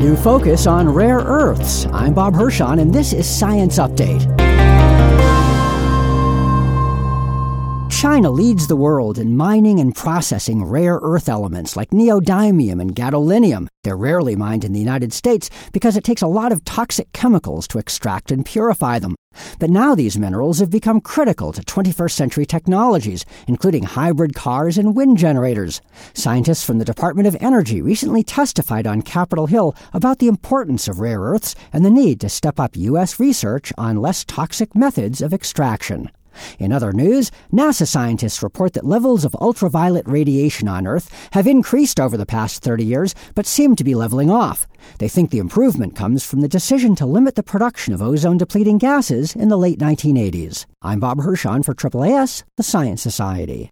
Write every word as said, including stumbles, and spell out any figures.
new focus on rare earths. I'm Bob Hirschon, and this is Science Update. China leads the world in mining and processing rare earth elements like neodymium and gadolinium. They're rarely mined in the United States because it takes a lot of toxic chemicals to extract and purify them. But now these minerals have become critical to twenty-first century technologies, including hybrid cars and wind generators. Scientists from the Department of Energy recently testified on Capitol Hill about the importance of rare earths and the need to step up U S research on less toxic methods of extraction. In other news, NASA scientists report that levels of ultraviolet radiation on Earth have increased over the past thirty years, but seem to be leveling off. They think the improvement comes from the decision to limit the production of ozone-depleting gases in the late nineteen eighties. I'm Bob Hirschon for A A A S, the Science Society.